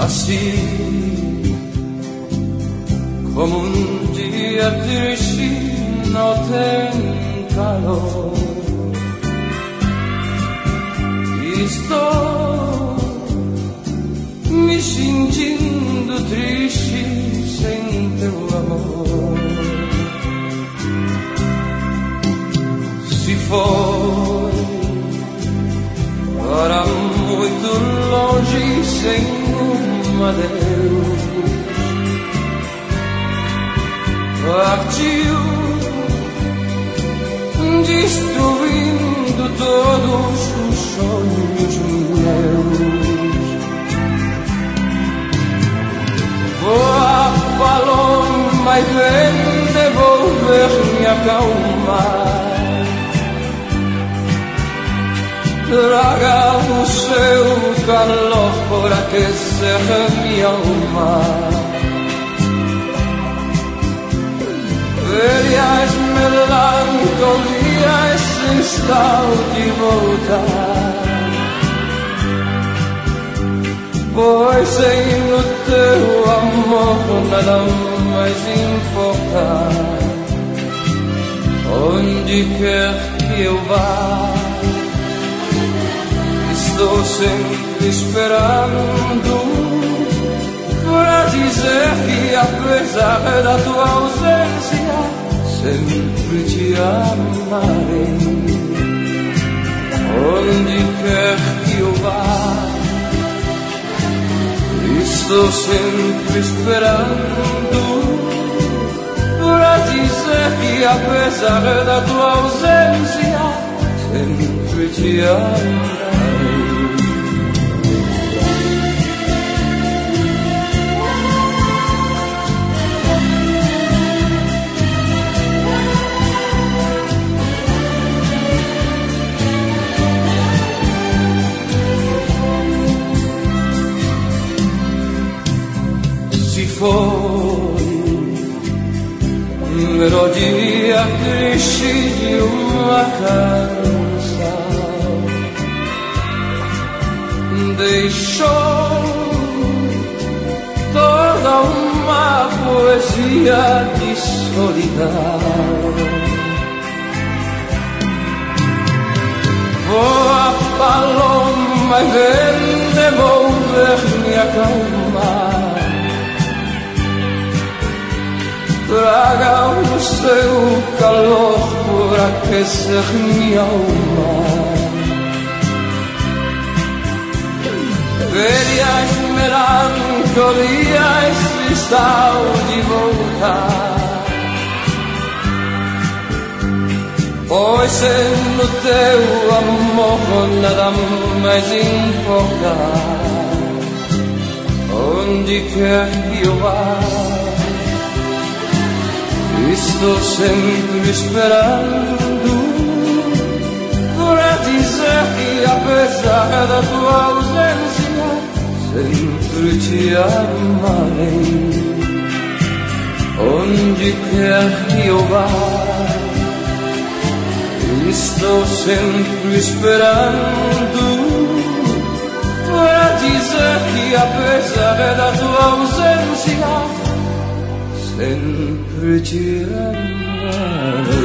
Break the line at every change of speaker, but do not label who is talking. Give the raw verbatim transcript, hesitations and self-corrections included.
Assim como um dia triste não tem calor, estou me sentindo triste sem teu amor. Se foi para muito longe sem um adeus, partiu destruindo todos os sonhos meus. Voa, paloma, e vem devolver-me a calma. Traga o seu calor por aquecer minha alma. Velhas melancolias estão de volta, pois sem o teu amor nada mais importa. Onde quer que eu vá, estou sempre esperando para dizer que apesar da tua ausência sempre te amarei. Onde quer que eu vá, estou sempre esperando para dizer que apesar da tua ausência sempre te amarei. Foi melodia triste de uma canção, deixou toda uma poesia de solidão. Voa, paloma, e vem devolver-me a calma. Traga o seu calor por aquecer minha alma. Velhas melancolias estão de volta, pois sendo teu amor nada mais importa. Onde quer que eu vá, estou sempre esperando para dizer que apesar da tua ausência sempre te amarei. Onde quer que eu vá, estou sempre esperando para dizer que apesar da tua ausência sempre te amarei.